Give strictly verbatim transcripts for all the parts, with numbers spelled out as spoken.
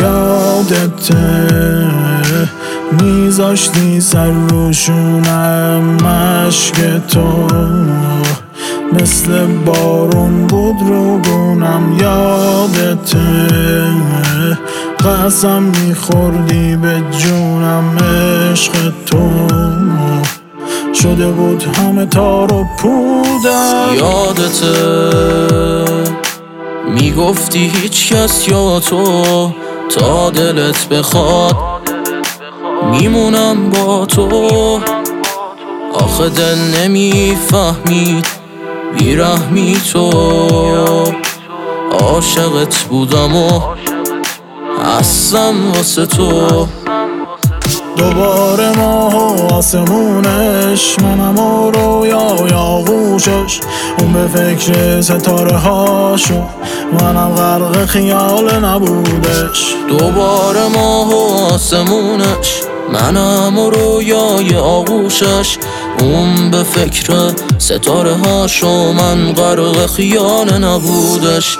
یادته میذاشتی سر روشونم مشک تو، مثل بارون بود رو گونم. یادته قسم میخوردی به جونم، عشق تو شده بود همه تار و پودم. یادته میگفتی هیچ کس یا تو تا دلت بخواد میمونم با تو. آخه دل نمیفهمید بیرحمی تو، عاشقت بودم و هستم واسه تو. دوباره ماه و آسمونش، منم و رویای آغوشش، اون به فکر ستاره هاشو، منم غرق خیال نبودش. دوباره ماه و آسمونش، منم و رویای آغوشش، اون به فکر ستاره هاشو، من غرق خیال نبودش.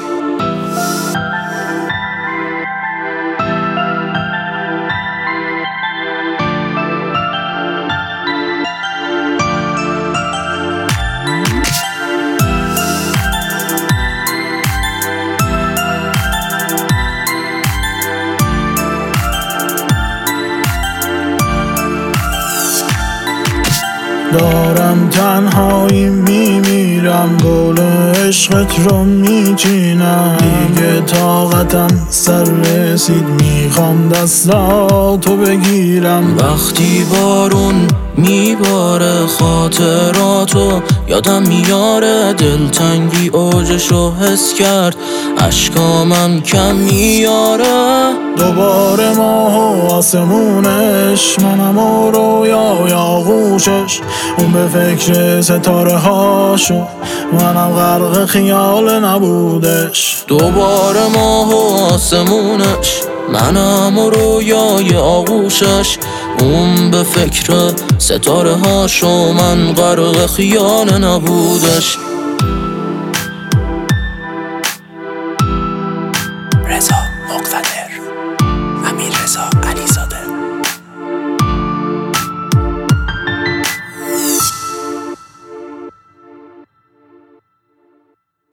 دارم تنهایی میمیرم، گل عشقت رو میچینم، دیگه طاقتم سر رسید، میخوام دستاتو بگیرم. وقتی بارون میباره خاطراتو یادم میاره، دلتنگی اوجشو حس کرد، اشکامم کم میاره. دوباره ماه و آسمونش، منم و رویای آغوشش، اون به فکر ستاره هاشو، منم غرق خیال نبودش. دوباره ماه و آسمونش، منم و رویای آغوشش، اون به فکر ستاره هاشو، من غرق خیال نبودش.